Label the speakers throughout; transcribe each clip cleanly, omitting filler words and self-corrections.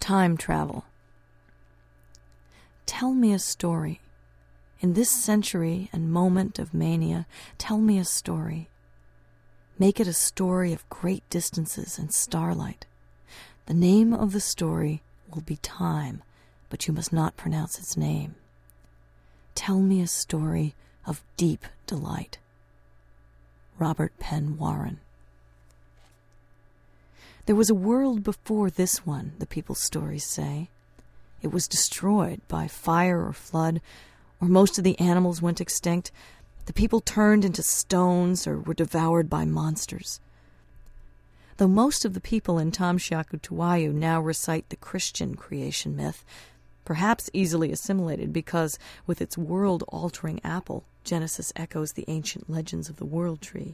Speaker 1: Time travel. Tell me a story. In this century and moment of mania, tell me a story. Make it a story of great distances and starlight. The name of the story will be Time, but you must not pronounce its name. Tell me a story of deep delight. Robert Penn Warren. There was a world before this one, the people's stories say. It was destroyed by fire or flood, or most of the animals went extinct. The people turned into stones or were devoured by monsters. Though most of the people in Tamshiaku Tuwayu now recite the Christian creation myth, perhaps easily assimilated because, with its world-altering apple, Genesis echoes the ancient legends of the world tree.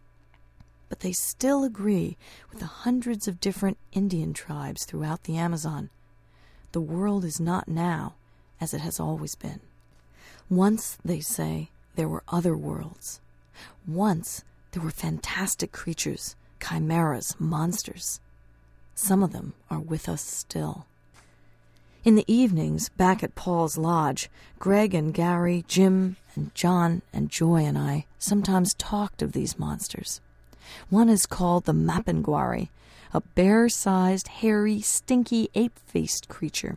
Speaker 1: But they still agree with the hundreds of different Indian tribes throughout the Amazon. The world is not now as it has always been. Once, they say, there were other worlds. Once, there were fantastic creatures, chimeras, monsters. Some of them are with us still. In the evenings, back at Paul's lodge, Greg and Gary, Jim and John and Joy and I sometimes talked of these monsters. One is called the Mapinguari, a bear-sized, hairy, stinky, ape-faced creature.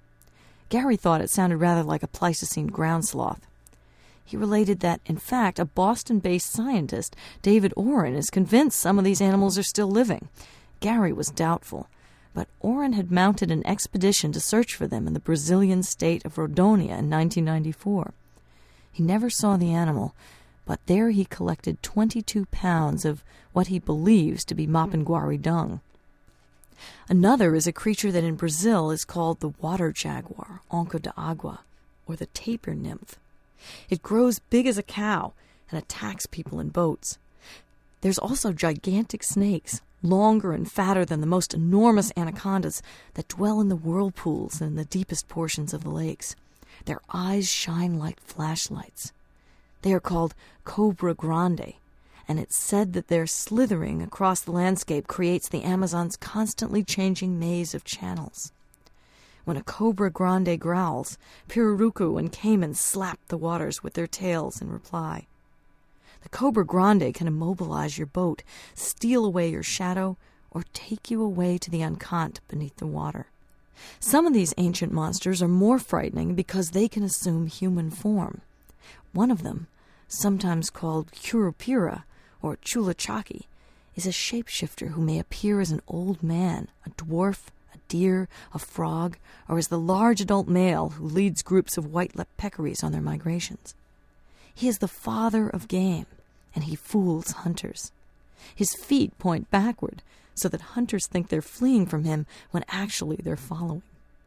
Speaker 1: Gary thought it sounded rather like a Pleistocene ground sloth. He related that, in fact, a Boston-based scientist, David Oren, is convinced some of these animals are still living. Gary was doubtful, but Oren had mounted an expedition to search for them in the Brazilian state of Rondônia in 1994. He never saw the animal, but there he collected 22 pounds of what he believes to be Mapinguari dung. Another is a creature that in Brazil is called the water jaguar, onco de agua, or the tapir nymph. It grows big as a cow and attacks people in boats. There's also gigantic snakes, longer and fatter than the most enormous anacondas, that dwell in the whirlpools and in the deepest portions of the lakes. Their eyes shine like flashlights. They are called Cobra Grande, and it's said that their slithering across the landscape creates the Amazon's constantly changing maze of channels. When a Cobra Grande growls, Pirarucu and Cayman slap the waters with their tails in reply. The Cobra Grande can immobilize your boat, steal away your shadow, or take you away to the Uncante beneath the water. Some of these ancient monsters are more frightening because they can assume human form. One of them, sometimes called Curupira or Chulachaki, is a shapeshifter who may appear as an old man, a dwarf, a deer, a frog, or as the large adult male who leads groups of white-lipped peccaries on their migrations. He is the father of game, and he fools hunters. His feet point backward, so that hunters think they're fleeing from him when actually they're following.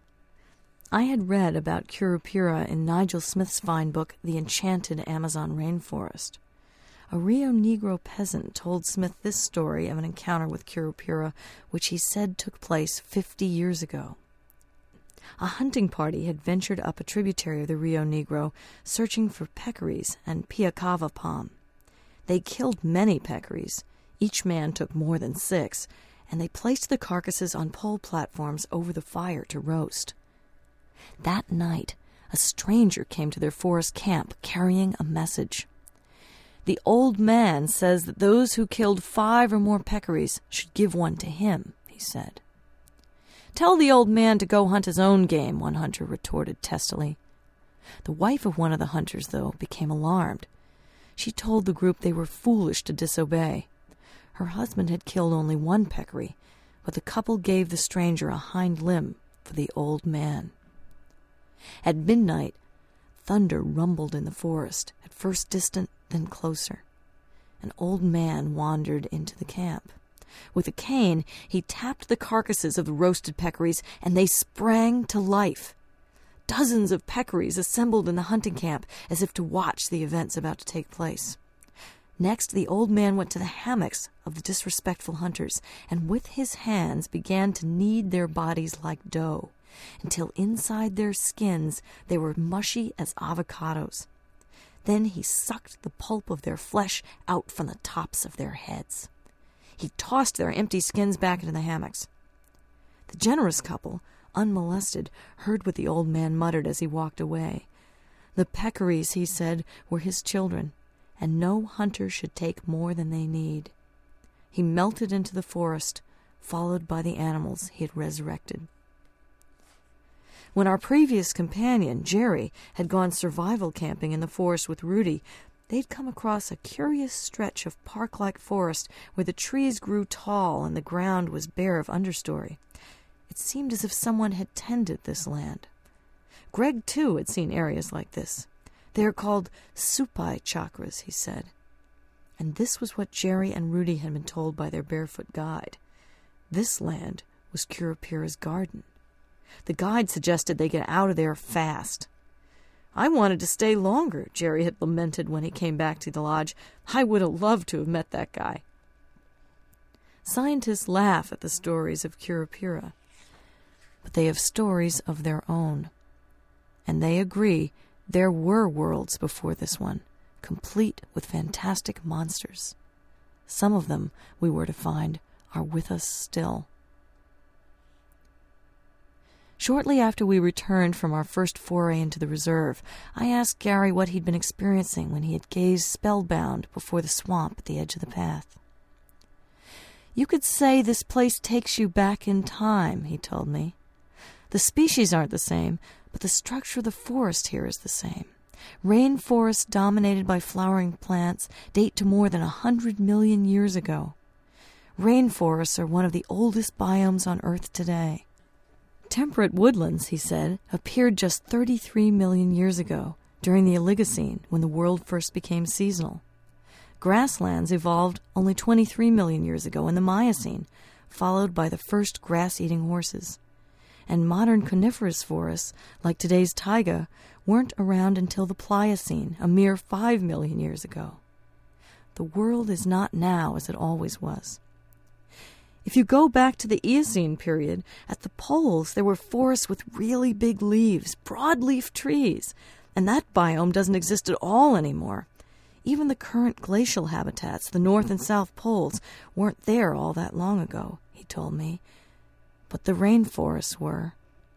Speaker 1: I had read about Curupira in Nigel Smith's fine book, The Enchanted Amazon Rainforest. A Rio Negro peasant told Smith this story of an encounter with Curupira, which he said took place 50 years ago. A hunting party had ventured up a tributary of the Rio Negro, searching for peccaries and piacava palm. They killed many peccaries. Each man took more than 6, and they placed the carcasses on pole platforms over the fire to roast. That night, a stranger came to their forest camp carrying a message. The old man says that those who killed 5 or more peccaries should give one to him, he said. Tell the old man to go hunt his own game, one hunter retorted testily. The wife of one of the hunters, though, became alarmed. She told the group they were foolish to disobey. Her husband had killed only 1 peccary, but the couple gave the stranger a hind limb for the old man. At midnight, thunder rumbled in the forest, at first distant, then closer. An old man wandered into the camp. With a cane, he tapped the carcasses of the roasted peccaries, and they sprang to life. Dozens of peccaries assembled in the hunting camp as if to watch the events about to take place. Next, the old man went to the hammocks of the disrespectful hunters, and with his hands began to knead their bodies like dough, until inside their skins they were mushy as avocados. Then he sucked the pulp of their flesh out from the tops of their heads. He tossed their empty skins back into the hammocks. The generous couple, unmolested, heard what the old man muttered as he walked away. The peccaries, he said, were his children, and no hunter should take more than they need. He melted into the forest, followed by the animals he had resurrected. When our previous companion, Jerry, had gone survival camping in the forest with Rudy, they'd come across a curious stretch of park-like forest where the trees grew tall and the ground was bare of understory. It seemed as if someone had tended this land. Greg, too, had seen areas like this. They are called Supai chakras, he said. And this was what Jerry and Rudy had been told by their barefoot guide. This land was Curupira's garden. The guide suggested they get out of there fast. I wanted to stay longer, Jerry had lamented when he came back to the lodge. I would have loved to have met that guy. Scientists laugh at the stories of Curupira, but they have stories of their own. And they agree there were worlds before this one, complete with fantastic monsters. Some of them, we were to find, are with us still. Shortly after we returned from our first foray into the reserve, I asked Gary what he'd been experiencing when he had gazed spellbound before the swamp at the edge of the path. You could say this place takes you back in time, he told me. The species aren't the same, but the structure of the forest here is the same. Rainforests dominated by flowering plants date to more than 100 million years ago. Rainforests are one of the oldest biomes on Earth today. Temperate woodlands, he said, appeared just 33 million years ago, during the Oligocene, when the world first became seasonal. Grasslands evolved only 23 million years ago in the Miocene, followed by the first grass-eating horses. And modern coniferous forests, like today's taiga, weren't around until the Pliocene, a mere 5 million years ago. The world is not now as it always was. If you go back to the Eocene period, at the poles there were forests with really big leaves, broadleaf trees, and that biome doesn't exist at all anymore. Even the current glacial habitats, the North and South Poles, weren't there all that long ago, he told me. But the rainforests were.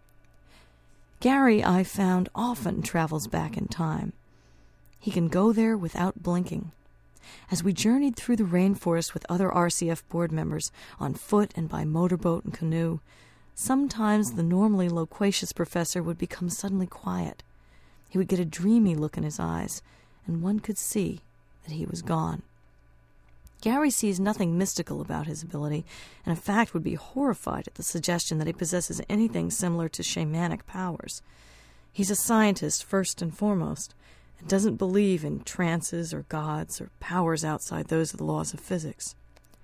Speaker 1: Gary, I found, often travels back in time. He can go there without blinking. As we journeyed through the rainforest with other RCF board members, on foot and by motorboat and canoe, sometimes the normally loquacious professor would become suddenly quiet. He would get a dreamy look in his eyes, and one could see that he was gone. Gary sees nothing mystical about his ability, and in fact would be horrified at the suggestion that he possesses anything similar to shamanic powers. He's a scientist first and foremost, and doesn't believe in trances or gods or powers outside those of the laws of physics.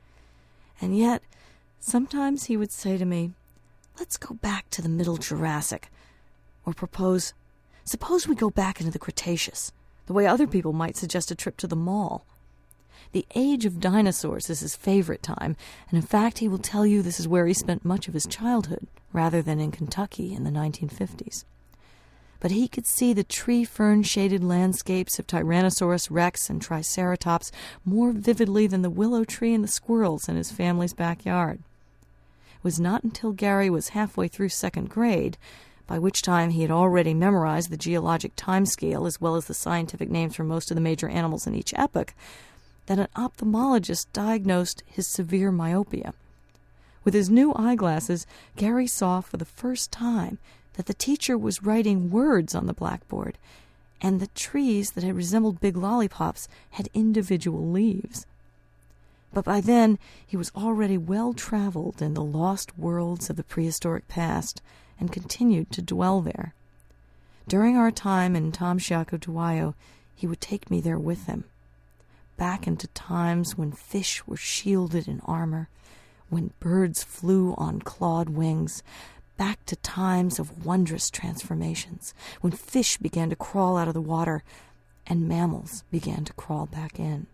Speaker 1: And yet, sometimes he would say to me, "Let's go back to the Middle Jurassic," or propose, "Suppose we go back into the Cretaceous," the way other people might suggest a trip to the mall. The age of dinosaurs is his favorite time, and in fact he will tell you this is where he spent much of his childhood, rather than in Kentucky in the 1950s. But he could see the tree-fern-shaded landscapes of Tyrannosaurus rex and Triceratops more vividly than the willow tree and the squirrels in his family's backyard. It was not until Gary was halfway through second grade, by which time he had already memorized the geologic timescale as well as the scientific names for most of the major animals in each epoch, that an ophthalmologist diagnosed his severe myopia. With his new eyeglasses, Gary saw for the first time that the teacher was writing words on the blackboard, and the trees that had resembled big lollipops had individual leaves. But by then he was already well-traveled in the lost worlds of the prehistoric past, and continued to dwell there. During our time in Tamshiakutuwayo, he would take me there with him, back into times when fish were shielded in armor, when birds flew on clawed wings, back to times of wondrous transformations, when fish began to crawl out of the water and mammals began to crawl back in.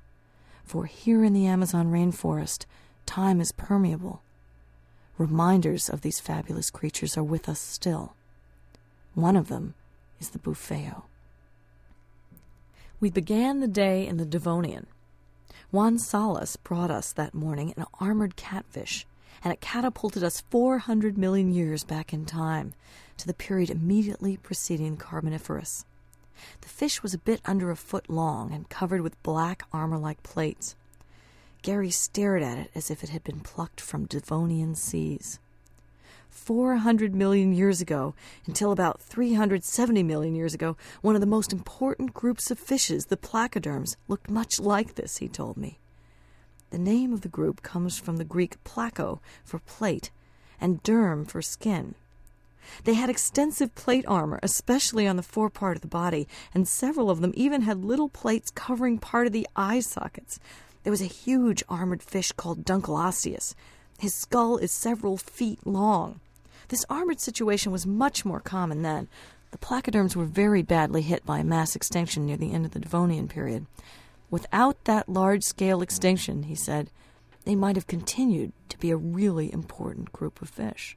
Speaker 1: For here in the Amazon rainforest, time is permeable. Reminders of these fabulous creatures are with us still. One of them is the Bufeo. We began the day in the Devonian. Juan Salas brought us that morning an armored catfish, and it catapulted us 400 million years back in time, to the period immediately preceding Carboniferous. The fish was a bit under a foot long and covered with black armor-like plates. Gary stared at it as if it had been plucked from Devonian seas. 400 million years ago, until about 370 million years ago, one of the most important groups of fishes, the placoderms, looked much like this, he told me. The name of the group comes from the Greek plako for plate and derm for skin. They had extensive plate armor, especially on the forepart of the body, and several of them even had little plates covering part of the eye sockets. There was a huge armored fish called Dunkleosteus. His skull is several feet long. This armored situation was much more common then. The placoderms were very badly hit by a mass extinction near the end of the Devonian period. Without that large-scale extinction, he said, they might have continued to be a really important group of fish.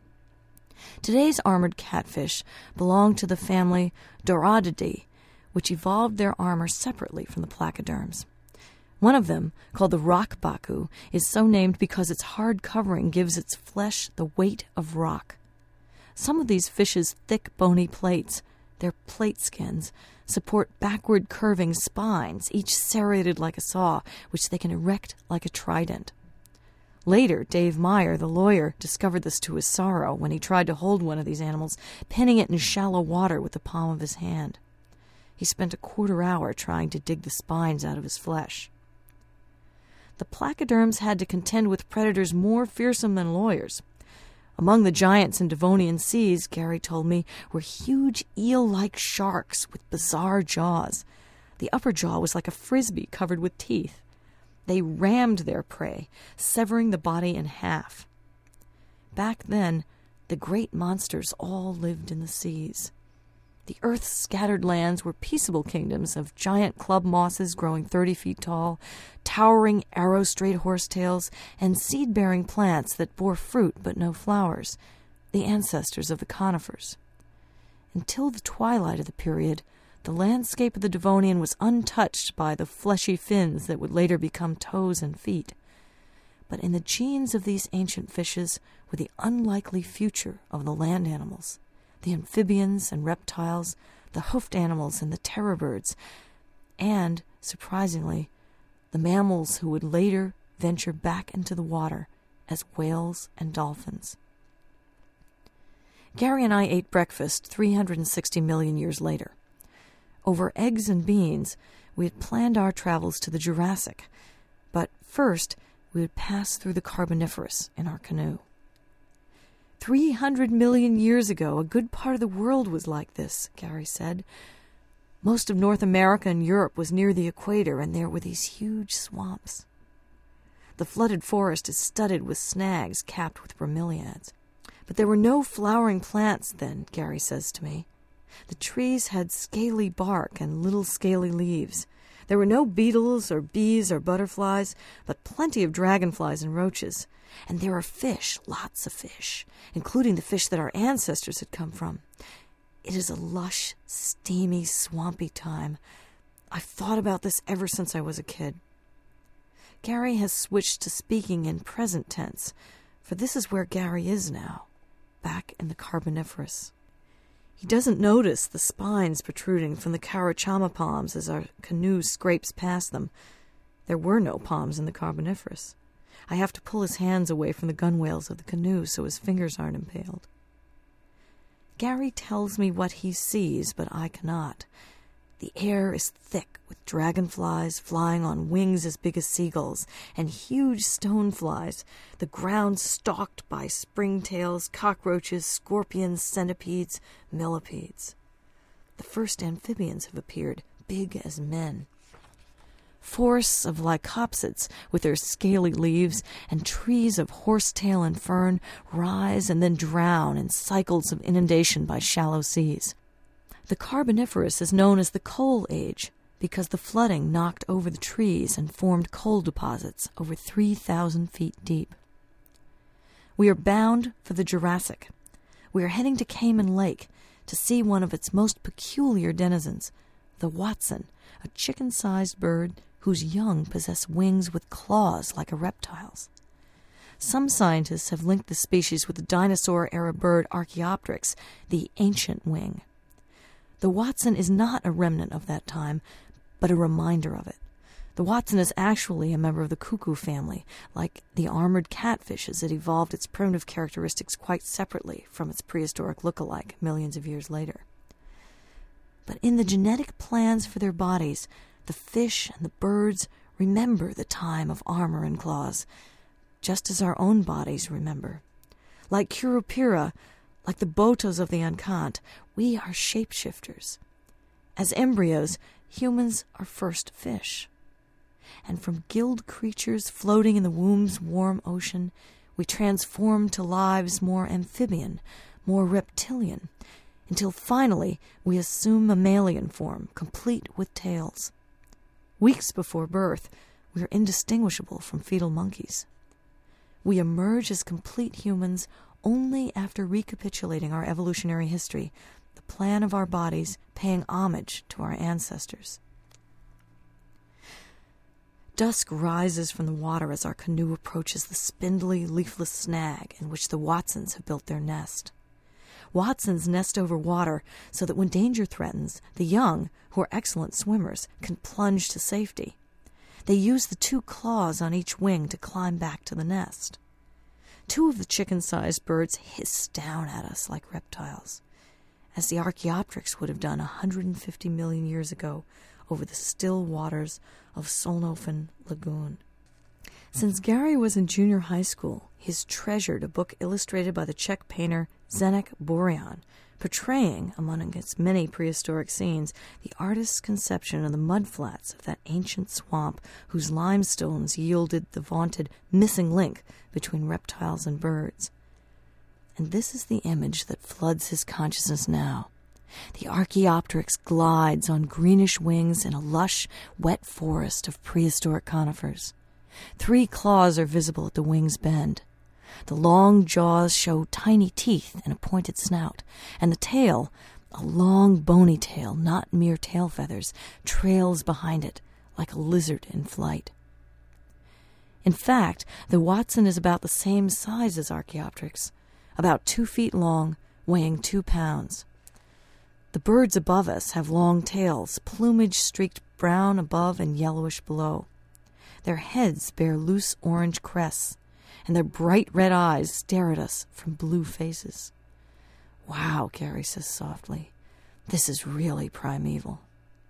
Speaker 1: Today's armored catfish belong to the family Doradidae, which evolved their armor separately from the placoderms. One of them, called the rock baku, is so named because its hard covering gives its flesh the weight of rock. Some of these fishes' thick, bony plates, their plate skins, support backward curving spines, each serrated like a saw, which they can erect like a trident. Later, Dave Meyer, the lawyer, discovered this to his sorrow when he tried to hold one of these animals, pinning it in shallow water with the palm of his hand. He spent a quarter-hour trying to dig the spines out of his flesh. The placoderms had to contend with predators more fearsome than lawyers. Among the giants in Devonian seas, Gary told me, were huge eel-like sharks with bizarre jaws. The upper jaw was like a frisbee covered with teeth. They rammed their prey, severing the body in half. Back then, the great monsters all lived in the seas. The Earth's scattered lands were peaceable kingdoms of giant club mosses growing 30 feet tall, towering arrow-straight horsetails, and seed-bearing plants that bore fruit but no flowers, the ancestors of the conifers. Until the twilight of the period, the landscape of the Devonian was untouched by the fleshy fins that would later become toes and feet. But in the genes of these ancient fishes were the unlikely future of the land animals, the amphibians and reptiles, the hoofed animals and the terror birds, and, surprisingly, the mammals who would later venture back into the water as whales and dolphins. Gary and I ate breakfast 360 million years later. Over eggs and beans, we had planned our travels to the Jurassic, but first we would pass through the Carboniferous in our canoe. 300 million years ago, a good part of the world was like this, Gary said. Most of North America and Europe was near the equator, and there were these huge swamps. The flooded forest is studded with snags capped with bromeliads. But there were no flowering plants then, Gary says to me. The trees had scaly bark and little scaly leaves. There were no beetles or bees or butterflies, but plenty of dragonflies and roaches. And there are fish, lots of fish, including the fish that our ancestors had come from. It is a lush, steamy, swampy time. I've thought about this ever since I was a kid. Gary has switched to speaking in present tense, for this is where Gary is now, back in the Carboniferous. He doesn't notice the spines protruding from the Carachama palms as our canoe scrapes past them. There were no palms in the Carboniferous. I have to pull his hands away from the gunwales of the canoe so his fingers aren't impaled. Gary tells me what he sees, but I cannot. The air is thick with dragonflies flying on wings as big as seagulls, and huge stoneflies, the ground stalked by springtails, cockroaches, scorpions, centipedes, millipedes. The first amphibians have appeared, big as men. Forests of lycopsids with their scaly leaves and trees of horsetail and fern rise and then drown in cycles of inundation by shallow seas. The Carboniferous is known as the Coal Age because the flooding knocked over the trees and formed coal deposits over 3,000 feet deep. We are bound for the Jurassic. We are heading to Cayman Lake to see one of its most peculiar denizens, the Watson, a chicken-sized bird whose young possess wings with claws like a reptile's. some scientists have linked the species with the dinosaur-era bird Archaeopteryx, the ancient wing. The Watson is not a remnant of that time, but a reminder of it. The Watson is actually a member of the cuckoo family, like the armored catfishes that evolved its primitive characteristics quite separately from its prehistoric look-alike millions of years later. But in the genetic plans for their bodies, the fish and the birds remember the time of armor and claws, just as our own bodies remember. Like Curupira, like the Botos of the Ankant, we are shapeshifters. As embryos, humans are first fish. And from gilled creatures floating in the womb's warm ocean, we transform to lives more amphibian, more reptilian, until finally we assume mammalian form, complete with tails. Weeks before birth, we are indistinguishable from fetal monkeys. We emerge as complete humans only after recapitulating our evolutionary history, the plan of our bodies paying homage to our ancestors. Dusk rises from the water as our canoe approaches the spindly, leafless snag in which the Watsons have built their nest. Watsons nest over water so that when danger threatens, the young, who are excellent swimmers, can plunge to safety. They use the 2 claws on each wing to climb back to the nest. 2 of the chicken-sized birds hiss down at us like reptiles, as the Archaeopteryx would have done 150 million years ago over the still waters of Solnhofen Lagoon. Since Gary was in junior high school, he's treasured a book illustrated by the Czech painter Zdeněk Burian, portraying, among its many prehistoric scenes, the artist's conception of the mudflats of that ancient swamp whose limestones yielded the vaunted missing link between reptiles and birds. And this is the image that floods his consciousness now. The Archaeopteryx glides on greenish wings in a lush, wet forest of prehistoric conifers. 3 claws are visible at the wing's bend. The long jaws show tiny teeth and a pointed snout, and the tail, a long bony tail, not mere tail feathers, trails behind it like a lizard in flight. In fact, the Watson is about the same size as Archaeopteryx, about 2 feet long, weighing 2 pounds. The birds above us have long tails, plumage streaked brown above and yellowish below. Their heads bear loose orange crests, and their bright red eyes stare at us from blue faces. "Wow," Gary says softly. "This is really primeval."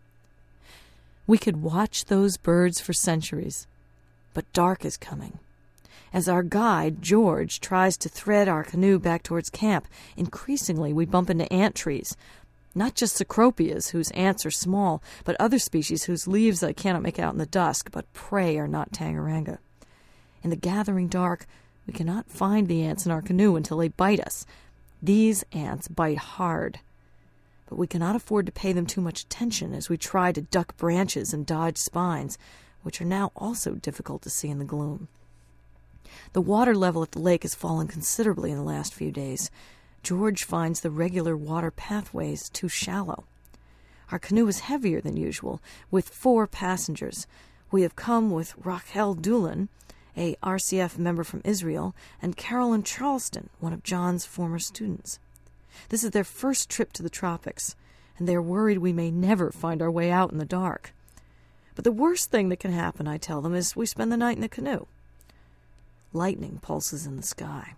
Speaker 1: We could watch those birds for centuries, but dark is coming. As our guide, George, tries to thread our canoe back towards camp, increasingly we bump into ant trees. Not just cecropias, whose ants are small, but other species whose leaves I cannot make out in the dusk, but pray are not Tangaranga. In the gathering dark, we cannot find the ants in our canoe until they bite us. These ants bite hard, but we cannot afford to pay them too much attention as we try to duck branches and dodge spines, which are now also difficult to see in the gloom. The water level at the lake has fallen considerably in the last few days. George finds the regular water pathways too shallow. Our canoe is heavier than usual, with 4 passengers. We have come with Rachel Doolin, a RCF member from Israel, and Carolyn Charleston, one of John's former students. This is their first trip to the tropics, and they are worried we may never find our way out in the dark. But the worst thing that can happen, I tell them, is we spend the night in the canoe. Lightning pulses in the sky.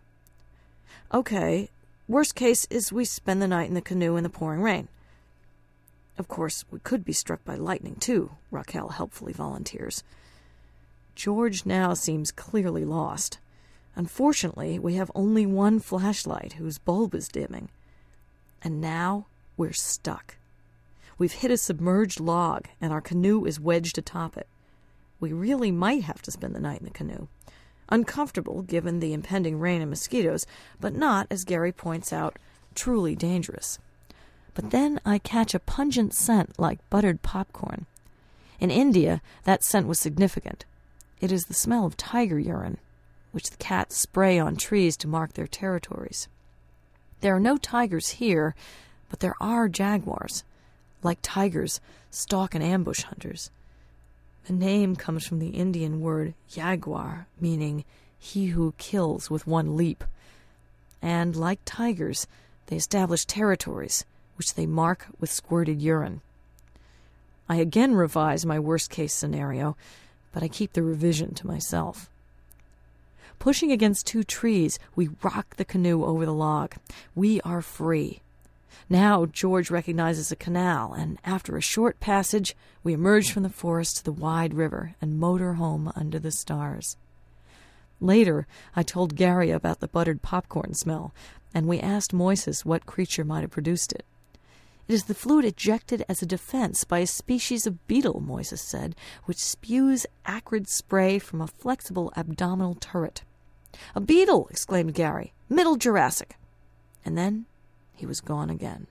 Speaker 1: Okay, worst case is we spend the night in the canoe in the pouring rain. Of course, we could be struck by lightning, too, Raquel helpfully volunteers. George now seems clearly lost. Unfortunately, we have only one flashlight whose bulb is dimming. And now we're stuck. We've hit a submerged log, and our canoe is wedged atop it. We really might have to spend the night in the canoe. Uncomfortable, given the impending rain and mosquitoes, but not, as Gary points out, truly dangerous. But then I catch a pungent scent like buttered popcorn. In India, that scent was significant. It is the smell of tiger urine, which the cats spray on trees to mark their territories. There are no tigers here, but there are jaguars. Like tigers, stalk and ambush hunters. The name comes from the Indian word jaguar, meaning he who kills with one leap. And, like tigers, they establish territories, which they mark with squirted urine. I again revise my worst-case scenario, but I keep the revision to myself. Pushing against 2 trees, we rock the canoe over the log. We are free. Now George recognizes a canal, and after a short passage, we emerge from the forest to the wide river and motor home under the stars. Later, I told Gary about the buttered popcorn smell, and we asked Moises what creature might have produced it. It is the fluid ejected as a defense by a species of beetle, Moises said, which spews acrid spray from a flexible abdominal turret. "A beetle!" exclaimed Gary. "Middle Jurassic." And then he was gone again.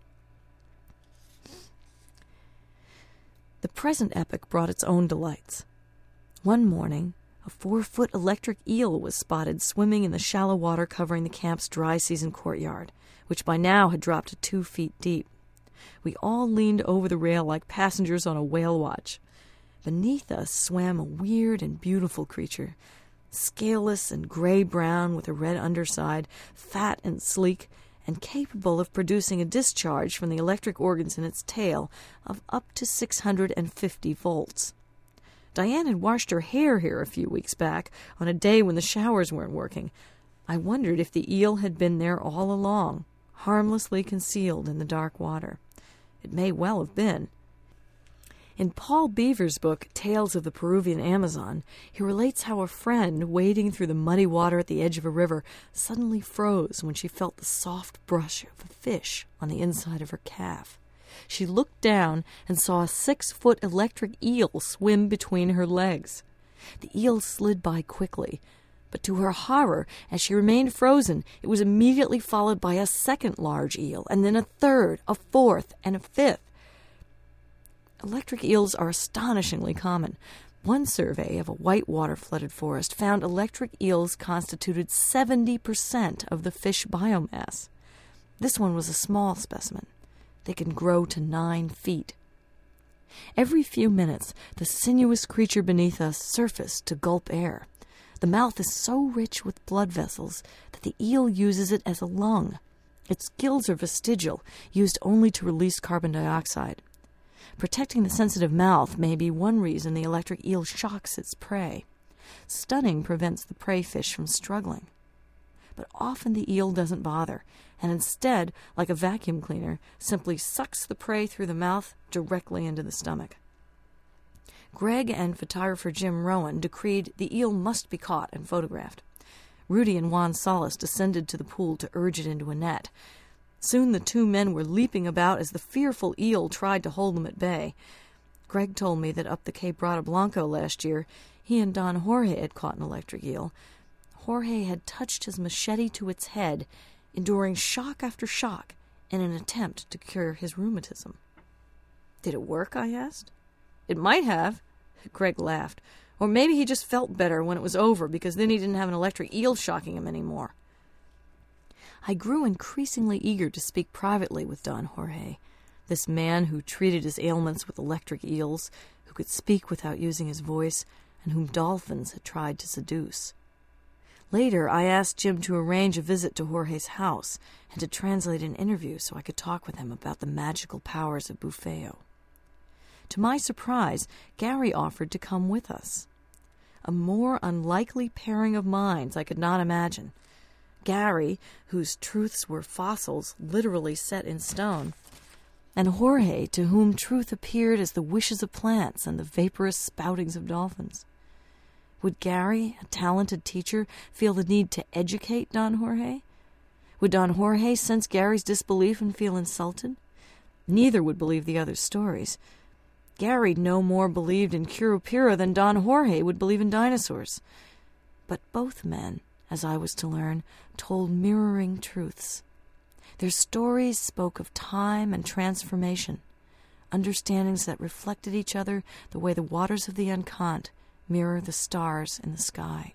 Speaker 1: The present epoch brought its own delights. One morning, a 4-foot electric eel was spotted swimming in the shallow water covering the camp's dry-season courtyard, which by now had dropped to 2 feet deep. We all leaned over the rail like passengers on a whale watch. Beneath us swam a weird and beautiful creature, scaleless and gray-brown with a red underside, fat and sleek, and capable of producing a discharge from the electric organs in its tail of up to 650 volts. Diane had washed her hair here a few weeks back, on a day when the showers weren't working. I wondered if the eel had been there all along, harmlessly concealed in the dark water. It may well have been. In Paul Beaver's book, Tales of the Peruvian Amazon, he relates how a friend wading through the muddy water at the edge of a river suddenly froze when she felt the soft brush of a fish on the inside of her calf. She looked down and saw a 6-foot electric eel swim between her legs. The eel slid by quickly, but to her horror, as she remained frozen, it was immediately followed by a second large eel, and then a third, a fourth, and a fifth. Electric eels are astonishingly common. One survey of a whitewater-flooded forest found electric eels constituted 70% of the fish biomass. This one was a small specimen. They can grow to 9 feet. Every few minutes, the sinuous creature beneath us surfaced to gulp air. The mouth is so rich with blood vessels that the eel uses it as a lung. Its gills are vestigial, used only to release carbon dioxide. Protecting the sensitive mouth may be one reason the electric eel shocks its prey. Stunning prevents the prey fish from struggling. But often the eel doesn't bother, and instead, like a vacuum cleaner, simply sucks the prey through the mouth directly into the stomach. Greg and photographer Jim Rowan decreed the eel must be caught and photographed. Rudy and Juan Salas descended to the pool to urge it into a net. Soon the 2 men were leaping about as the fearful eel tried to hold them at bay. Greg told me that up the Quebrada Blanco last year, he and Don Jorge had caught an electric eel. Jorge had touched his machete to its head, enduring shock after shock in an attempt to cure his rheumatism. "Did it work?" I asked. "It might have," Greg laughed. "Or maybe he just felt better when it was over, because then he didn't have an electric eel shocking him anymore." I grew increasingly eager to speak privately with Don Jorge, this man who treated his ailments with electric eels, who could speak without using his voice, and whom dolphins had tried to seduce. Later, I asked Jim to arrange a visit to Jorge's house and to translate an interview so I could talk with him about the magical powers of Bufeo. To my surprise, Gary offered to come with us. A more unlikely pairing of minds I could not imagine. Gary, whose truths were fossils literally set in stone, and Jorge, to whom truth appeared as the wishes of plants and the vaporous spoutings of dolphins. Would Gary, a talented teacher, feel the need to educate Don Jorge? Would Don Jorge sense Gary's disbelief and feel insulted? Neither would believe the other's stories. Gary no more believed in Curupira than Don Jorge would believe in dinosaurs. But both men, as I was to learn, told mirroring truths. Their stories spoke of time and transformation, understandings that reflected each other the way the waters of the Uncont mirror the stars in the sky.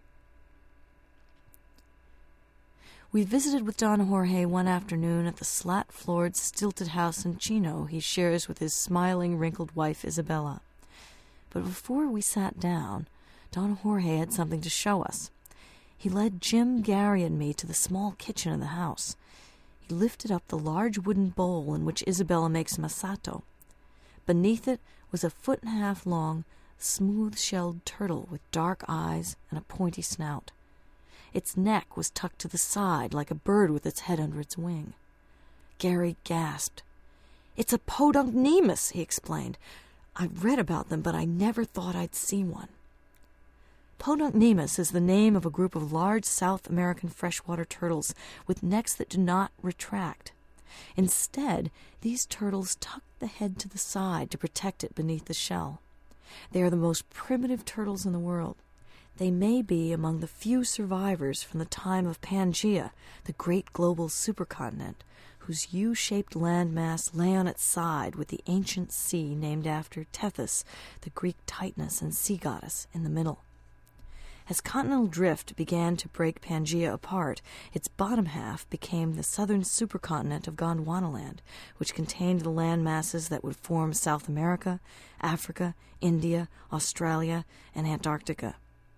Speaker 1: We visited with Don Jorge one afternoon at the slat-floored, stilted house in Chino he shares with his smiling, wrinkled wife, Isabella. But before we sat down, Don Jorge had something to show us. He led Jim, Gary, and me to the small kitchen in the house. He lifted up the large wooden bowl in which Isabella makes masato. Beneath it was a 1.5 foot long, smooth-shelled turtle with dark eyes and a pointy snout. Its neck was tucked to the side like a bird with its head under its wing. Gary gasped. "It's a podunk nemus," he explained. "I've read about them, but I never thought I'd see one." Podunk nemus is the name of a group of large South American freshwater turtles with necks that do not retract. Instead, these turtles tuck the head to the side to protect it beneath the shell. They are the most primitive turtles in the world. They may be among the few survivors from the time of Pangaea, the great global supercontinent, whose U-shaped landmass lay on its side with the ancient sea named after Tethys, the Greek Titaness and sea goddess, in the middle. As continental drift began to break Pangaea apart, its bottom half became the southern supercontinent of Gondwanaland, which contained the land masses that would form South America, Africa, India, Australia, and Antarctica.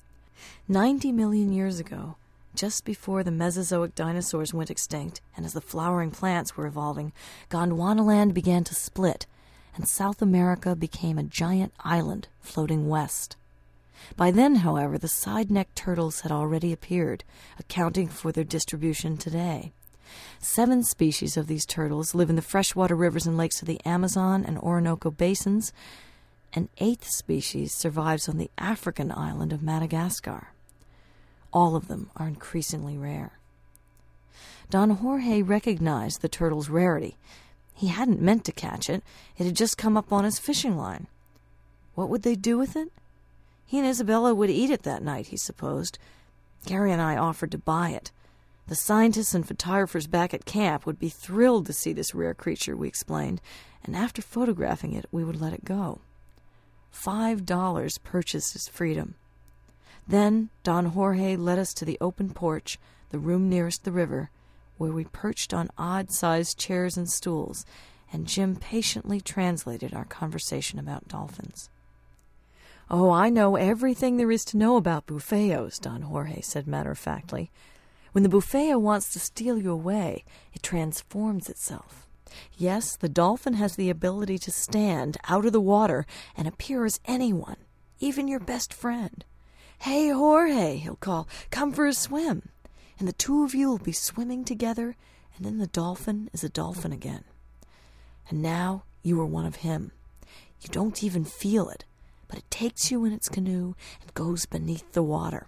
Speaker 1: 90 million years ago, just before the Mesozoic dinosaurs went extinct, and as the flowering plants were evolving, Gondwanaland began to split, and South America became a giant island floating west. By then, however, the side-necked turtles had already appeared, accounting for their distribution today. 7 species of these turtles live in the freshwater rivers and lakes of the Amazon and Orinoco basins. An 8th species survives on the African island of Madagascar. All of them are increasingly rare. Don Jorge recognized the turtle's rarity. He hadn't meant to catch it. It had just come up on his fishing line. What would they do with it? He and Isabella would eat it that night, he supposed. Gary and I offered to buy it. The scientists and photographers back at camp would be thrilled to see this rare creature, we explained, and after photographing it, we would let it go. $5 purchased his freedom. Then Don Jorge led us to the open porch, the room nearest the river, where we perched on odd-sized chairs and stools, and Jim patiently translated our conversation about dolphins. "Oh, I know everything there is to know about bufeos," Don Jorge said matter-of-factly. "When the bufeo wants to steal you away, it transforms itself. Yes, the dolphin has the ability to stand out of the water and appear as anyone, even your best friend. 'Hey, Jorge,' he'll call, 'come for a swim.' And the two of you will be swimming together, and then the dolphin is a dolphin again. And now you are one of him. You don't even feel it, but it takes you in its canoe and goes beneath the water."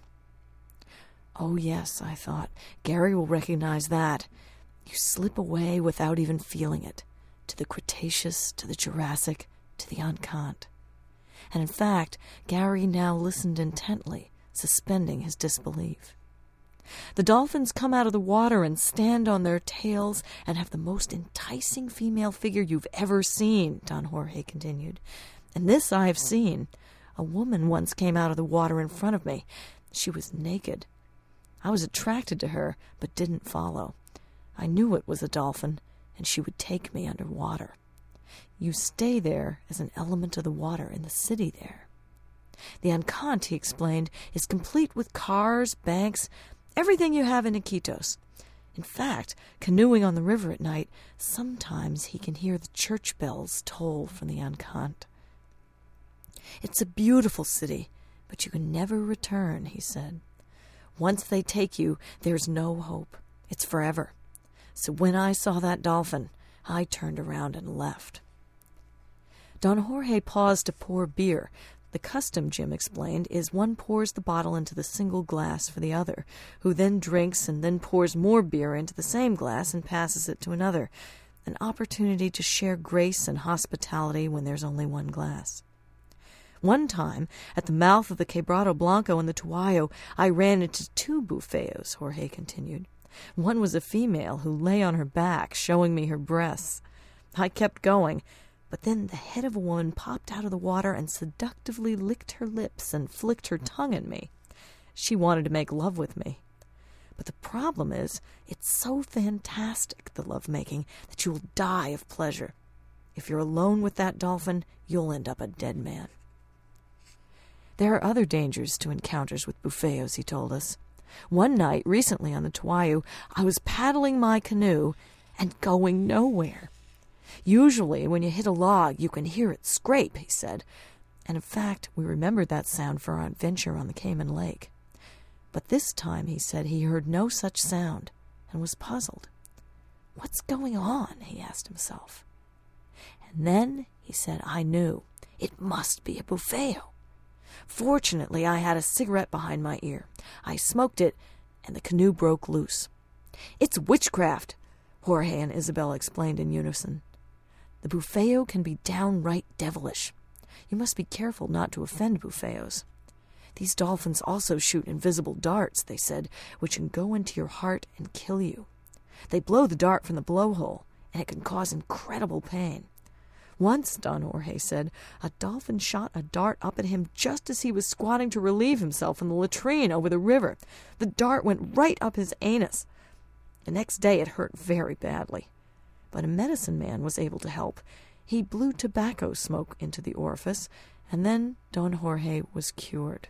Speaker 1: Oh, yes, I thought, Gary will recognize that. You slip away without even feeling it, to the Cretaceous, to the Jurassic, to the Uncont. And in fact, Gary now listened intently, suspending his disbelief. "The dolphins come out of the water and stand on their tails and have the most enticing female figure you've ever seen," Don Jorge continued. "And this I have seen. A woman once came out of the water in front of me. She was naked. I was attracted to her, but didn't follow. I knew it was a dolphin, and she would take me underwater. You stay there as an element of the water in the city there. The Uncont," he explained, "is complete with cars, banks, everything you have in Iquitos. In fact, canoeing on the river at night, sometimes he can hear the church bells toll from the Uncont. It's a beautiful city, but you can never return," he said. "Once they take you, there's no hope. It's forever. So when I saw that dolphin, I turned around and left." Don Jorge paused to pour beer. The custom, Jim explained, is one pours the bottle into the single glass for the other, who then drinks and then pours more beer into the same glass and passes it to another. An opportunity to share grace and hospitality when there's only one glass. "One time, at the mouth of the Quebrado Blanco in the Tuayo, I ran into 2 bufeos," Jorge continued. "One was a female who lay on her back, showing me her breasts. I kept going, but then the head of a woman popped out of the water and seductively licked her lips and flicked her tongue at me. She wanted to make love with me. But the problem is, it's so fantastic, the lovemaking, that you will die of pleasure. If you're alone with that dolphin, you'll end up a dead man." There are other dangers to encounters with bufeos, he told us. One night, recently on the Tuayu, I was paddling my canoe and going nowhere. Usually, when you hit a log, you can hear it scrape, he said. And in fact, we remembered that sound for our adventure on the Cayman Lake. But this time, he said, he heard no such sound and was puzzled. What's going on? He asked himself. And then, he said, I knew. It must be a bufeo. Fortunately, I had a cigarette behind my ear. I smoked it, and the canoe broke loose. It's witchcraft, Jorge and Isabel explained in unison. The bufeo can be downright devilish. You must be careful not to offend bufeos. These dolphins also shoot invisible darts, they said, which can go into your heart and kill you. They blow the dart from the blowhole, and it can cause incredible pain. Once, Don Jorge said, a dolphin shot a dart up at him just as he was squatting to relieve himself in the latrine over the river. The dart went right up his anus. The next day it hurt very badly. But a medicine man was able to help. He blew tobacco smoke into the orifice, and then Don Jorge was cured.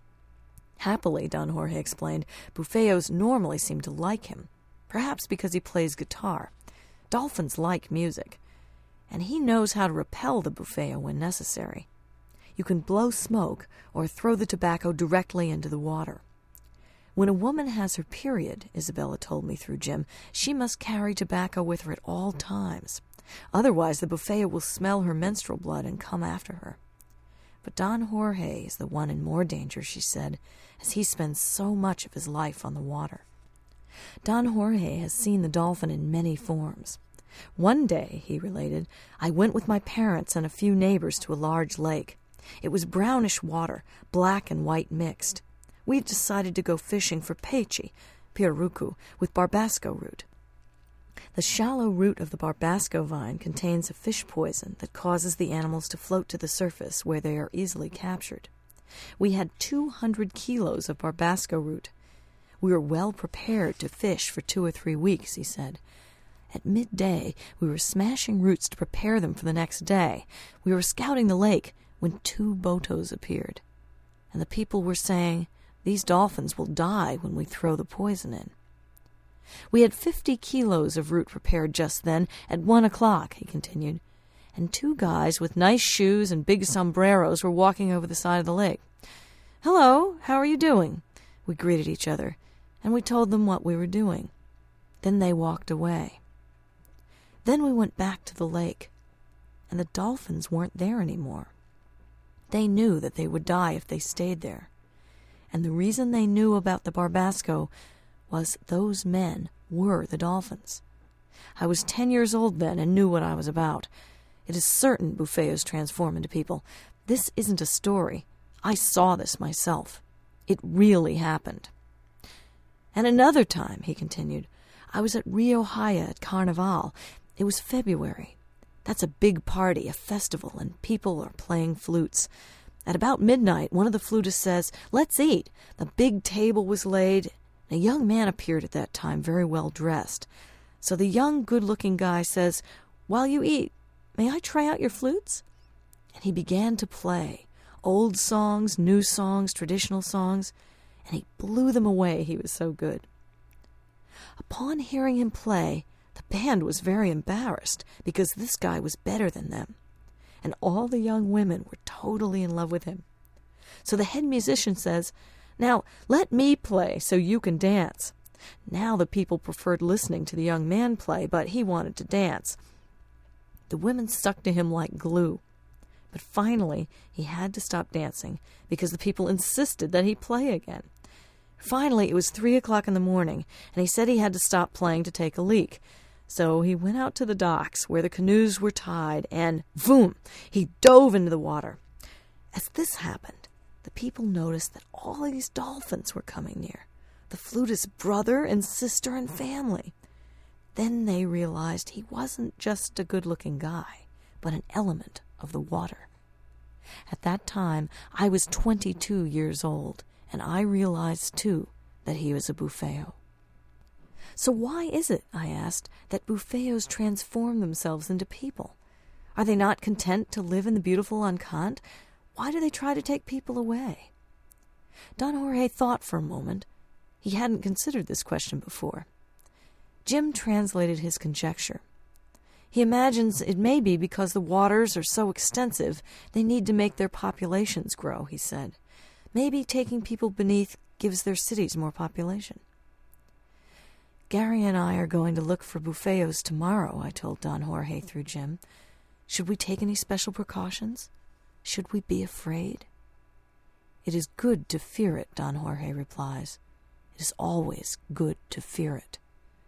Speaker 1: Happily, Don Jorge explained, bufeos normally seem to like him, perhaps because he plays guitar. Dolphins like music. And he knows how to repel the bufeo when necessary. You can blow smoke or throw the tobacco directly into the water. When a woman has her period, Isabella told me through Jim, she must carry tobacco with her at all times. Otherwise, the bufeo will smell her menstrual blood and come after her. But Don Jorge is the one in more danger, she said, as he spends so much of his life on the water. Don Jorge has seen the dolphin in many forms. One day, he related, I went with my parents and a few neighbors to a large lake. It was brownish water, black and white mixed. We decided to go fishing for peixe, pirarucu, with barbasco root. The shallow root of the barbasco vine contains a fish poison that causes the animals to float to the surface where they are easily captured. We had 200 kilos of barbasco root. We were well prepared to fish for 2 or 3 weeks, he said. At midday, we were smashing roots to prepare them for the next day. We were scouting the lake when 2 botos appeared. And the people were saying, these dolphins will die when we throw the poison in. We had 50 kilos of root prepared just then at 1 o'clock, he continued, and 2 guys with nice shoes and big sombreros were walking over the side of the lake. Hello, how are you doing? We greeted each other, and we told them what we were doing. Then they walked away. Then we went back to the lake, and the dolphins weren't there anymore. They knew that they would die if they stayed there. And the reason they knew about the barbasco was those men were the dolphins. I was 10 years old then and knew what I was about. It is certain bufeos transform into people. This isn't a story. I saw this myself. It really happened. And another time, he continued, I was at Rio Haya at Carnival. It was February. That's a big party, a festival, and people are playing flutes. At about midnight, one of the flutists says, let's eat. The big table was laid. A young man appeared at that time, very well dressed. So the young, good-looking guy says, while you eat, may I try out your flutes? And he began to play. Old songs, new songs, traditional songs. And he blew them away, he was so good. Upon hearing him play, the band was very embarrassed because this guy was better than them. And all the young women were totally in love with him. So the head musician says, now let me play so you can dance. Now the people preferred listening to the young man play, but he wanted to dance. The women stuck to him like glue. But finally, he had to stop dancing because the people insisted that he play again. Finally, it was 3 o'clock in the morning, and he said he had to stop playing to take a leak. So he went out to the docks where the canoes were tied, and boom, he dove into the water. As this happened, the people noticed that all these dolphins were coming near, the flutist's brother and sister and family. Then they realized he wasn't just a good-looking guy, but an element of the water. At that time, I was 22 years old, and I realized, too, that he was a bufeo. So why is it, I asked, that bufeos transform themselves into people? Are they not content to live in the beautiful Ancant? Why do they try to take people away? Don Jorge thought for a moment, He hadn't considered this question before. Jim translated his conjecture. He imagines it may be because the waters are so extensive they need to make their populations grow, he said. Maybe taking people beneath gives their cities more population. Gary and I are going to look for bufeos tomorrow, I told Don Jorge through Jim. Should we take any special precautions? Should we be afraid? It is good to fear it, Don Jorge replies. It is always good to fear it.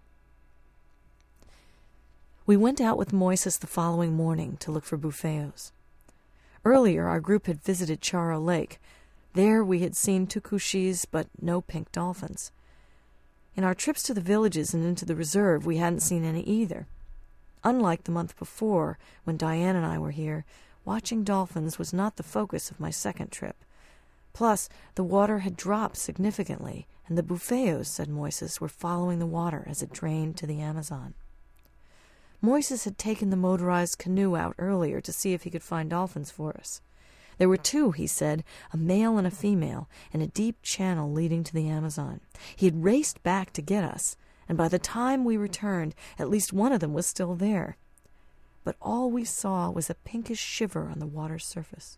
Speaker 1: We went out with Moises the following morning to look for bufeos. Earlier, our group had visited Charro Lake. There we had seen tucuxis, but no pink dolphins. In our trips to the villages and into the reserve, we hadn't seen any either. Unlike the month before, when Diane and I were here, watching dolphins was not the focus of my second trip. Plus, the water had dropped significantly, and the bufeos, said Moises, were following the water as it drained to the Amazon. Moises had taken the motorized canoe out earlier to see if he could find dolphins for us. There were two, he said, a male and a female, in a deep channel leading to the Amazon. He had raced back to get us, and by the time we returned, at least one of them was still there. But all we saw was a pinkish shiver on the water's surface.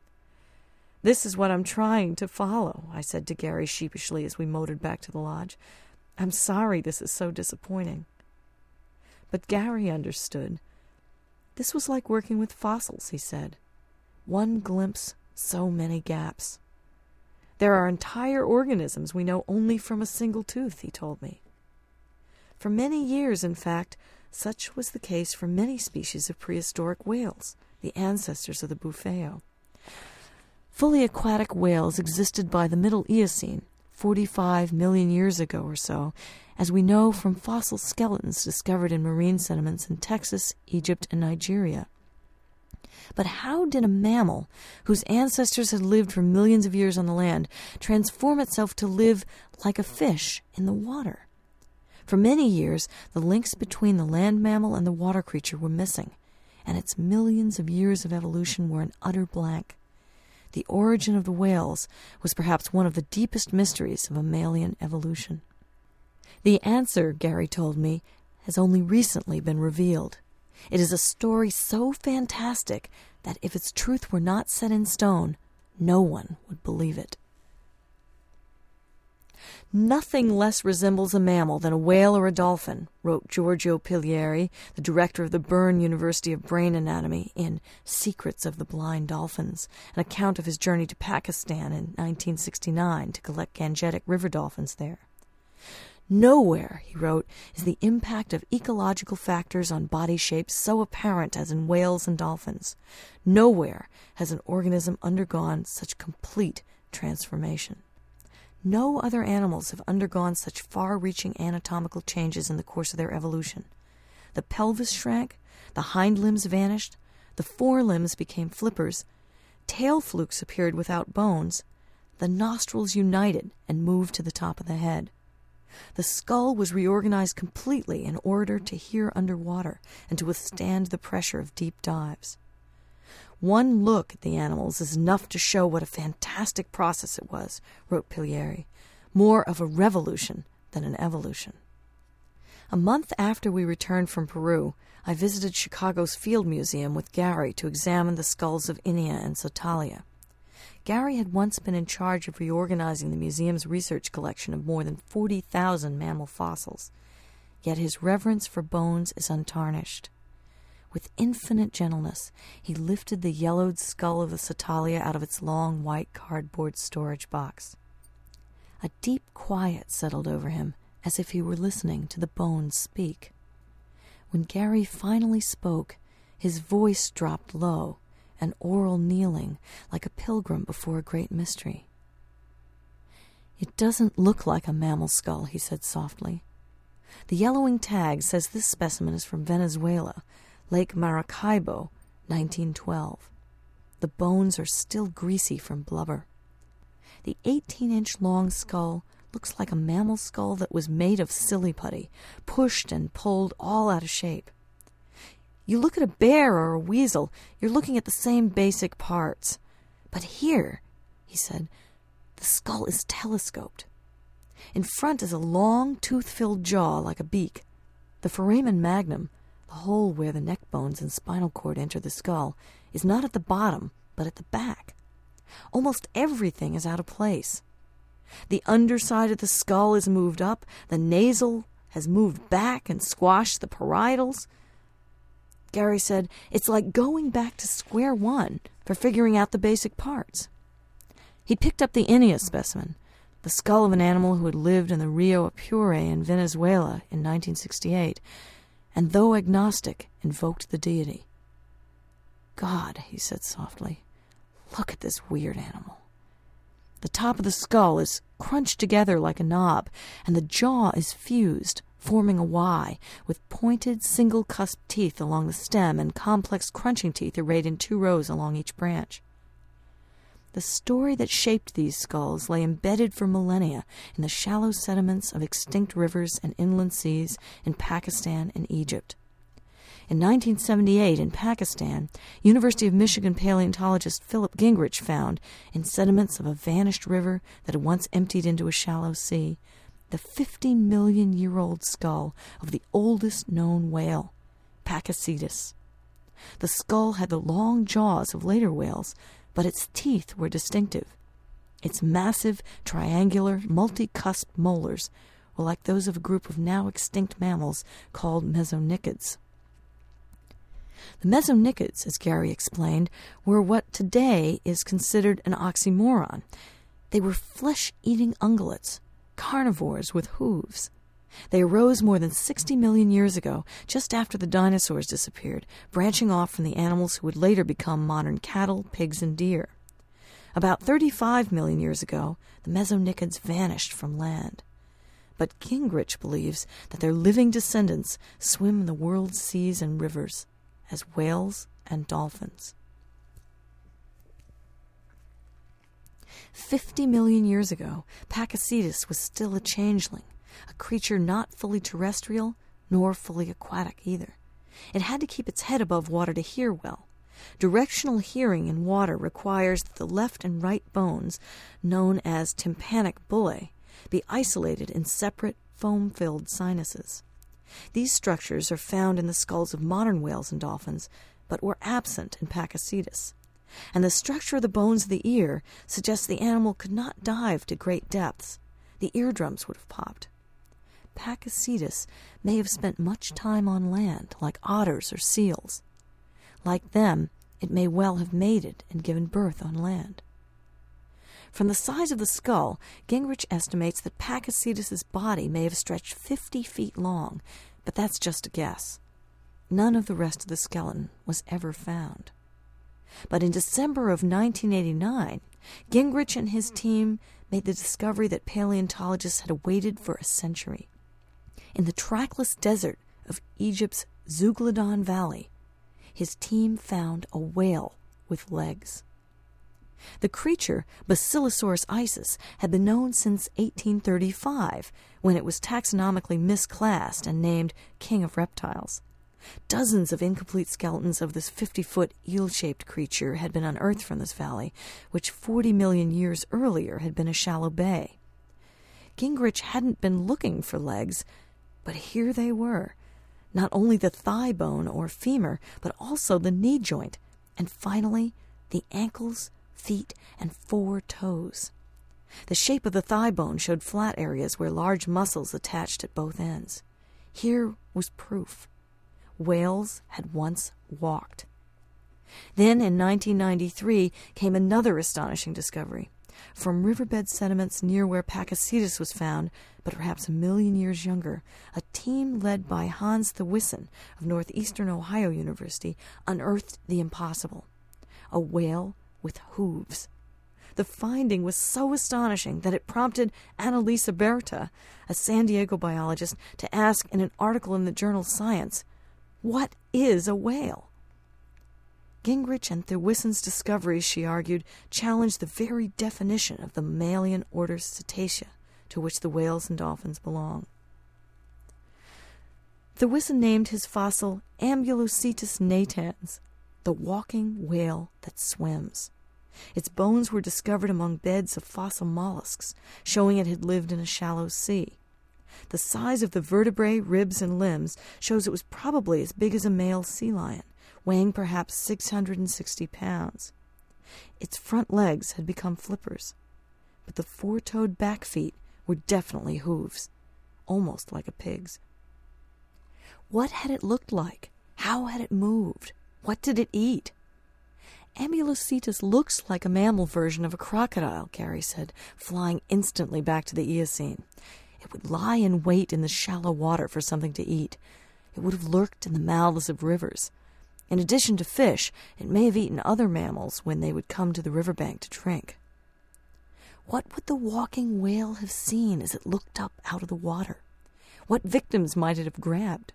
Speaker 1: This is what I'm trying to follow, I said to Gary sheepishly as we motored back to the lodge. I'm sorry this is so disappointing. But Gary understood. This was like working with fossils, he said. One glimpse, so many gaps. There are entire organisms we know only from a single tooth, he told me. For many years, in fact, such was the case for many species of prehistoric whales, the ancestors of the bufeo. Fully aquatic whales existed by the Middle Eocene, 45 million years ago or so, as we know from fossil skeletons discovered in marine sediments in Texas, Egypt, and Nigeria. But how did a mammal, whose ancestors had lived for millions of years on the land, transform itself to live like a fish in the water? For many years, the links between the land mammal and the water creature were missing, and its millions of years of evolution were an utter blank. The origin of the whales was perhaps one of the deepest mysteries of mammalian evolution. The answer, Gary told me, has only recently been revealed. It is a story so fantastic that if its truth were not set in stone, no one would believe it. Nothing less resembles a mammal than a whale or a dolphin, wrote Giorgio Piglieri, the director of the Bern University of Brain Anatomy, in Secrets of the Blind Dolphins, an account of his journey to Pakistan in 1969 to collect Gangetic river dolphins there. Nowhere, he wrote, is the impact of ecological factors on body shapes so apparent as in whales and dolphins. Nowhere has an organism undergone such complete transformation. No other animals have undergone such far-reaching anatomical changes in the course of their evolution. The pelvis shrank, the hind limbs vanished, the forelimbs became flippers, tail flukes appeared without bones, the nostrils united and moved to the top of the head. The skull was reorganized completely in order to hear underwater and to withstand the pressure of deep dives. One look at the animals is enough to show what a fantastic process it was, wrote Piglieri, more of a revolution than an evolution. A month after we returned from Peru, I visited Chicago's Field Museum with Gary to examine the skulls of Inia and Sotalia. Gary had once been in charge of reorganizing the museum's research collection of more than 40,000 mammal fossils, yet his reverence for bones is untarnished. With infinite gentleness, he lifted the yellowed skull of the Sotalia out of its long white cardboard storage box. A deep quiet settled over him, as if he were listening to the bones speak. When Gary finally spoke, his voice dropped low, an oral kneeling, like a pilgrim before a great mystery. "It doesn't look like a mammal skull," he said softly. "The yellowing tag says this specimen is from Venezuela, Lake Maracaibo, 1912. The bones are still greasy from blubber. The 18-inch long skull looks like a mammal skull that was made of silly putty, pushed and pulled all out of shape. You look at a bear or a weasel, you're looking at the same basic parts. But here," he said, "the skull is telescoped. In front is a long, tooth-filled jaw like a beak. The foramen magnum, the hole where the neck bones and spinal cord enter the skull, is not at the bottom, but at the back. Almost everything is out of place. The underside of the skull is moved up, the nasal has moved back and squashed the parietals. Gary said, it's like going back to square one for figuring out the basic parts. He picked up the Inia specimen, the skull of an animal who had lived in the Rio Apure in Venezuela in 1968, and though agnostic, invoked the deity. God, he said softly, look at this weird animal. The top of the skull is crunched together like a knob, and the jaw is fused, forming a Y, with pointed single-cusped teeth along the stem and complex crunching teeth arrayed in 2 rows along each branch. The story that shaped these skulls lay embedded for millennia in the shallow sediments of extinct rivers and inland seas in Pakistan and Egypt. In 1978, in Pakistan, University of Michigan paleontologist Philip Gingrich found, in sediments of a vanished river that had once emptied into a shallow sea, the 50-million-year-old skull of the oldest known whale, Pakicetus. The skull had the long jaws of later whales, but its teeth were distinctive. Its massive, triangular, multi-cusped molars were like those of a group of now extinct mammals called mesonychids. The mesonychids, as Gary explained, were what today is considered an oxymoron. They were flesh-eating ungulates, carnivores with hooves. They arose more than 60 million years ago, just after the dinosaurs disappeared, branching off from the animals who would later become modern cattle, pigs, and deer. About 35 million years ago, the mesonychids vanished from land. But Gingrich believes that their living descendants swim in the world's seas and rivers, as whales and dolphins. 50 million years ago, Pakicetus was still a changeling, a creature not fully terrestrial nor fully aquatic either. It had to keep its head above water to hear well. Directional hearing in water requires that the left and right bones, known as tympanic bullae, be isolated in separate foam-filled sinuses. These structures are found in the skulls of modern whales and dolphins, but were absent in Pakicetus. And the structure of the bones of the ear suggests the animal could not dive to great depths. The eardrums would have popped. Pakicetus may have spent much time on land, like otters or seals. Like them, it may well have mated and given birth on land. From the size of the skull, Gingrich estimates that Pakicetus's body may have stretched 50 feet long, but that's just a guess. None of the rest of the skeleton was ever found. But in December of 1989, Gingrich and his team made the discovery that paleontologists had awaited for a century. In the trackless desert of Egypt's Zeuglodon Valley, his team found a whale with legs. The creature, Basilosaurus isis, had been known since 1835, when it was taxonomically misclassed and named King of Reptiles. Dozens of incomplete skeletons of this 50-foot eel-shaped creature had been unearthed from this valley, which 40 million years earlier had been a shallow bay. Gingrich hadn't been looking for legs, but here they were. Not only the thigh bone or femur, but also the knee joint, and finally the ankles, feet, and 4 toes. The shape of the thigh bone showed flat areas where large muscles attached at both ends. Here was proof. Whales had once walked. Then, in 1993, came another astonishing discovery. From riverbed sediments near where Pakicetus was found, but perhaps a million years younger, a team led by Hans Thewissen of Northeastern Ohio University unearthed the impossible: a whale with hooves. The finding was so astonishing that it prompted Annalisa Berta, a San Diego biologist, to ask in an article in the journal Science, "What is a whale?" Gingrich and Thewissen's discoveries, she argued, challenged the very definition of the mammalian order Cetacea, to which the whales and dolphins belong. Thewissen named his fossil Ambulocetus natans, the walking whale that swims. Its bones were discovered among beds of fossil mollusks, showing it had lived in a shallow sea. The size of the vertebrae, ribs, and limbs shows it was probably as big as a male sea lion, weighing perhaps 660 pounds. Its front legs had become flippers, but the four-toed back feet were definitely hooves, almost like a pig's. What had it looked like? How had it moved? What did it eat? Ambulocetus looks like a mammal version of a crocodile, Gary said, flying instantly back to the Eocene. It would lie in wait in the shallow water for something to eat. It would have lurked in the mouths of rivers. In addition to fish, it may have eaten other mammals when they would come to the riverbank to drink. What would the walking whale have seen as it looked up out of the water? What victims might it have grabbed?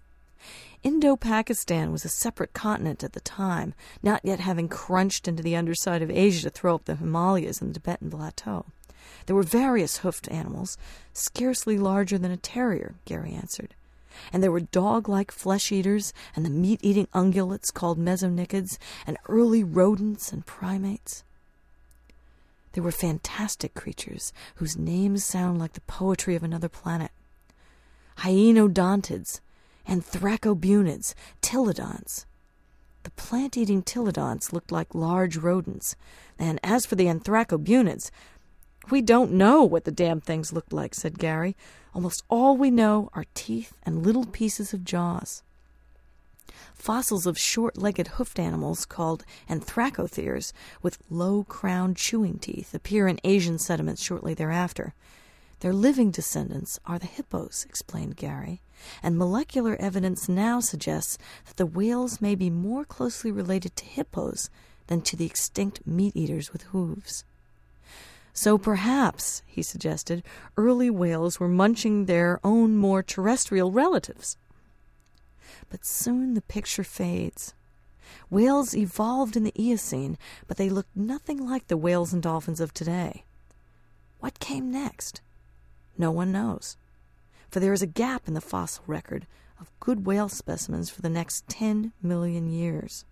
Speaker 1: Indo-Pakistan was a separate continent at the time, not yet having crunched into the underside of Asia to throw up the Himalayas and the Tibetan Plateau. There were various hoofed animals, scarcely larger than a terrier, Gary answered. And there were dog-like flesh-eaters and the meat-eating ungulates called mesonychids and early rodents and primates. There were fantastic creatures whose names sound like the poetry of another planet. Hyenodontids, anthracobunids, tillodonts. The plant-eating tillodonts looked like large rodents, and as for the anthracobunids, we don't know what the damn things looked like, said Gary. Almost all we know are teeth and little pieces of jaws. Fossils of short-legged hoofed animals called anthracotheres with low-crowned chewing teeth appear in Asian sediments shortly thereafter. Their living descendants are the hippos, explained Gary, and molecular evidence now suggests that the whales may be more closely related to hippos than to the extinct meat-eaters with hooves. So perhaps, he suggested, early whales were munching their own more terrestrial relatives. But soon the picture fades. Whales evolved in the Eocene, but they looked nothing like the whales and dolphins of today. What came next? No one knows, for there is a gap in the fossil record of good whale specimens for the next 10 million years.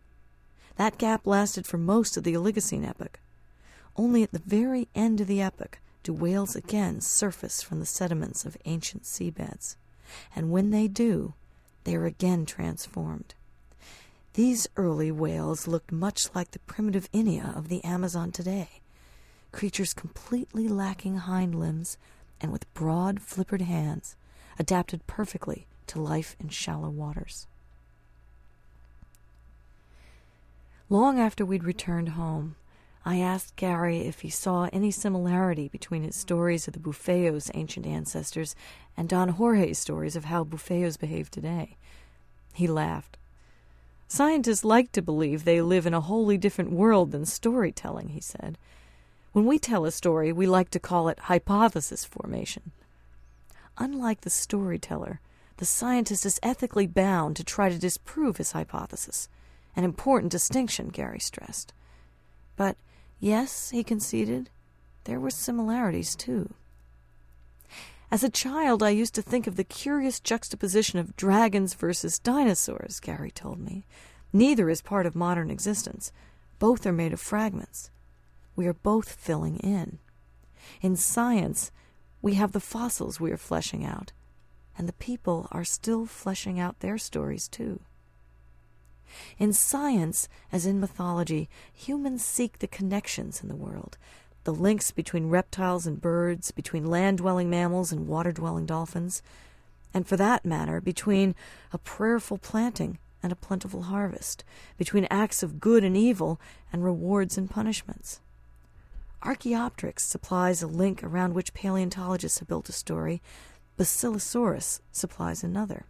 Speaker 1: That gap lasted for most of the Oligocene epoch. Only at the very end of the epoch do whales again surface from the sediments of ancient seabeds, and when they do, they are again transformed. These early whales looked much like the primitive Inia of the Amazon today, creatures completely lacking hind limbs and with broad, flippered hands, adapted perfectly to life in shallow waters. Long after we'd returned home, I asked Gary if he saw any similarity between his stories of the Bufeos' ancient ancestors and Don Jorge's stories of how Bufeos behave today. He laughed. Scientists like to believe they live in a wholly different world than storytelling, he said. When we tell a story, we like to call it hypothesis formation. Unlike the storyteller, the scientist is ethically bound to try to disprove his hypothesis, an important distinction, Gary stressed. But yes, he conceded, there were similarities too. As a child, I used to think of the curious juxtaposition of dragons versus dinosaurs, Gary told me. Neither is part of modern existence. Both are made of fragments. We are both filling in. In science, we have the fossils we are fleshing out, and the people are still fleshing out their stories too. In science, as in mythology, humans seek the connections in the world, the links between reptiles and birds, between land-dwelling mammals and water-dwelling dolphins, and for that matter, between a prayerful planting and a plentiful harvest, between acts of good and evil and rewards and punishments. Archaeopteryx supplies a link around which paleontologists have built a story. Basilosaurus supplies another.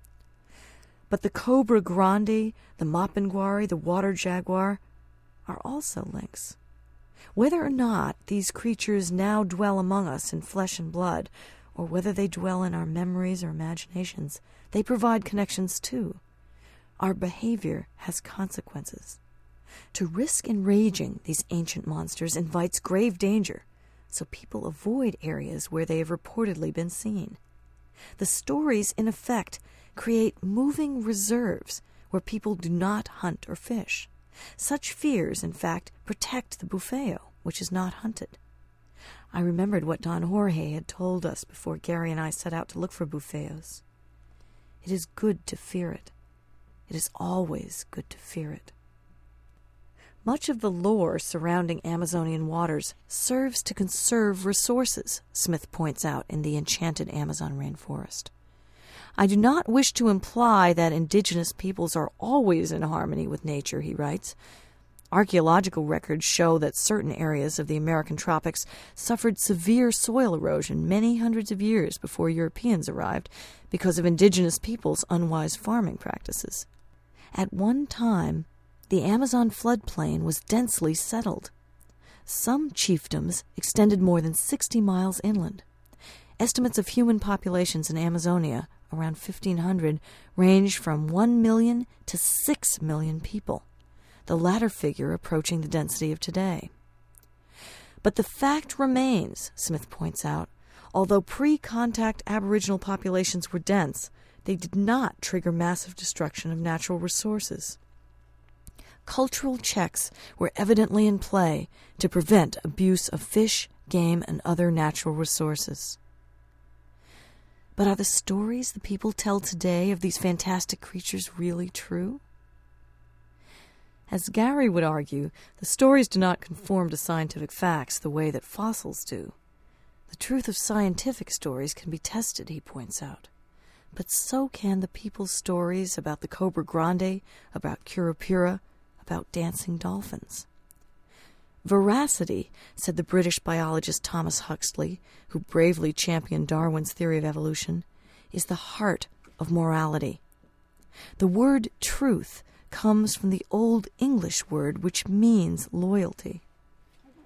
Speaker 1: But the cobra grande, the mapinguari, the water jaguar are also links. Whether or not these creatures now dwell among us in flesh and blood, or whether they dwell in our memories or imaginations, they provide connections too. Our behavior has consequences. To risk enraging these ancient monsters invites grave danger, so people avoid areas where they have reportedly been seen. The stories, in effect, create moving reserves where people do not hunt or fish. Such fears, in fact, protect the bufeo, which is not hunted. I remembered what Don Jorge had told us before Gary and I set out to look for bufeos. It is good to fear it. It is always good to fear it. Much of the lore surrounding Amazonian waters serves to conserve resources, Smith points out in The Enchanted Amazon Rainforest. I do not wish to imply that indigenous peoples are always in harmony with nature, he writes. Archaeological records show that certain areas of the American tropics suffered severe soil erosion many hundreds of years before Europeans arrived because of indigenous peoples' unwise farming practices. At one time, the Amazon floodplain was densely settled. Some chiefdoms extended more than 60 miles inland. Estimates of human populations in Amazonia around 1500 range from 1 million to 6 million people, the latter figure approaching the density of today. But the fact remains, Smith points out, although pre-contact Aboriginal populations were dense, they did not trigger massive destruction of natural resources. Cultural checks were evidently in play to prevent abuse of fish, game, and other natural resources. But are the stories the people tell today of these fantastic creatures really true? As Gary would argue, the stories do not conform to scientific facts the way that fossils do. The truth of scientific stories can be tested, he points out. But so can the people's stories about the Cobra Grande, about Curupira, about dancing dolphins. Veracity, said the British biologist Thomas Huxley, who bravely championed Darwin's theory of evolution, is the heart of morality. The word truth comes from the Old English word which means loyalty.